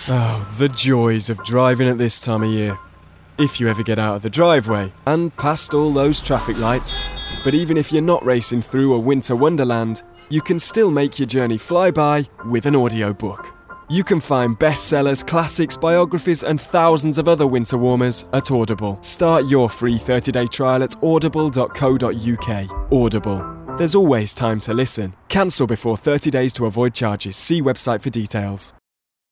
Oh, the joys of driving at this time of year. If you ever get out of the driveway and past all those traffic lights. But even if you're not racing through a winter wonderland, you can still make your journey fly by with an audiobook. You can find bestsellers, classics, biographies and thousands of other winter warmers at Audible. Start your free 30-day trial at audible.co.uk. Audible. There's always time to listen. Cancel before 30 days to avoid charges. See website for details.